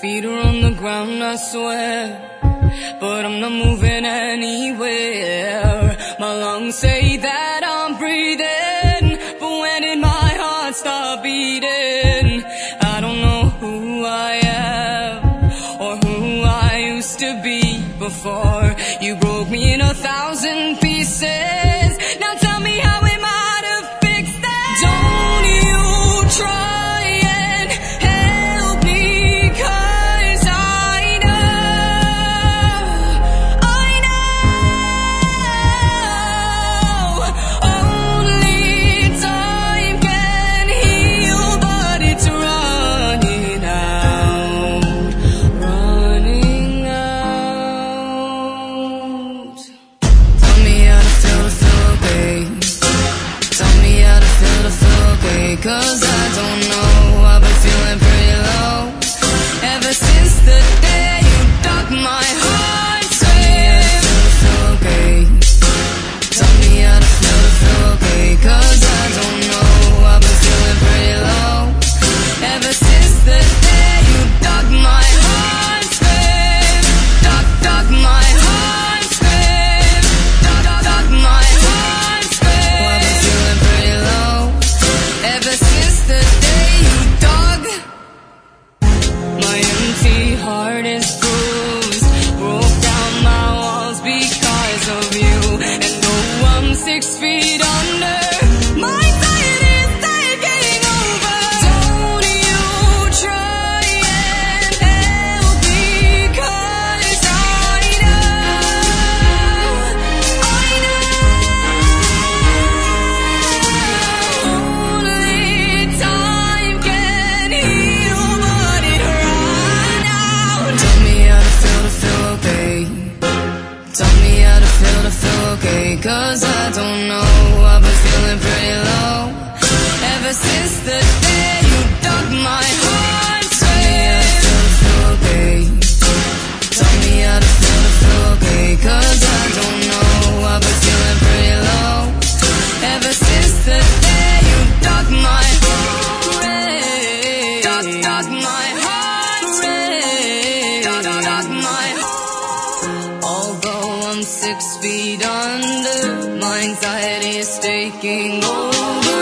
feet are on the ground, I swear, but I'm not moving anywhere. My lungs say that I'm breathing, but when did my heart stop beating? I don't know who I am or who I used to be before you broke me in 1,000 pieces. Now tell me how am I to fix that? Don't you try cause I don't know, I've been feeling pretty low ever since the day you dug my heart. Feel okay. Tell me how to feel okay, cause I don't know, I've been feeling pretty low ever since the day you dug my heart. Dug my heart. Dug my heart. I've been feeling pretty low ever since the day you dug. My empty heart is bruised, broke down my walls because of you. And though I'm 6 feet under, my anxiety is taking over. Don't you try and help me, cause I cause I don't know, I've been feeling pretty low ever since the day you dug my heart. Tell me how to feel okay, cause I don't know, I've been feeling pretty low ever since the day you dug my heart. Dug my heart. Dug my heart. Although I'm 6 feet under, my anxiety is taking over.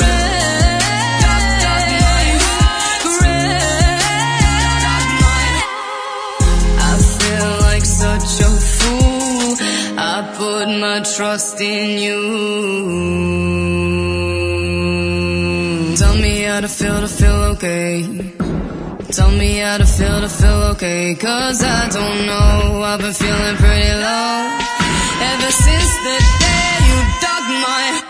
I feel like such a fool, I put my trust in you. Tell me how to feel okay. Tell me how to feel okay, cause I don't know, I've been feeling pretty low ever since the day you dug my